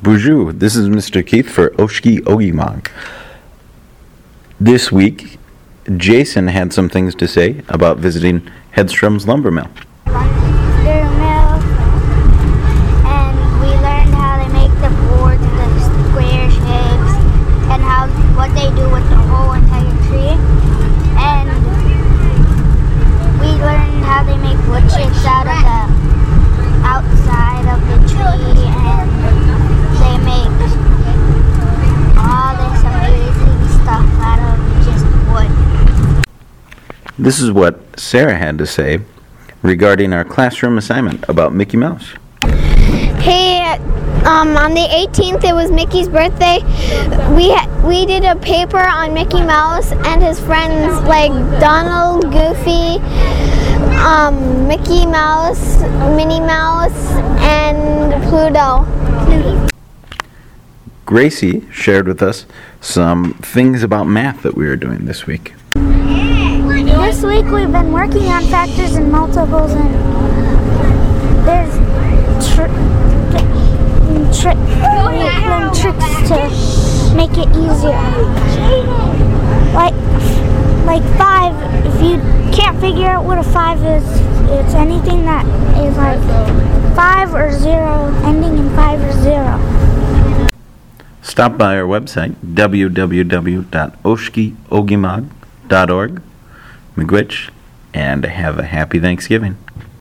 Bonjour, this is Mr. Keith for Oshki Ogimog. This week, Jason had some things to say about visiting Hedstrom's Lumber Mill. Their mill, and we learned how they make the boards, the square shapes, and what they do with the whole entire tree. And we learned how they make wood chips out of the outside of the tree, and they make all this amazing stuff out of just wood. This is what Sarah had to say regarding our classroom assignment about Mickey Mouse. Hey, on the 18th, it was Mickey's birthday. We did a paper on Mickey Mouse and his friends like Donald, Goofy, Mickey Mouse, Minnie Mouse, and Pluto. Gracie shared with us some things about math that we were doing this week. This week we've been working on factors and multiples, and there's tricks to make it easier. Like 5, if you can't figure out what a 5 is, it's anything that is like 5 or 0, ending in 5 or 0. Stop by our website, www.oshkiogimog.org, Miigwech, and have a happy Thanksgiving.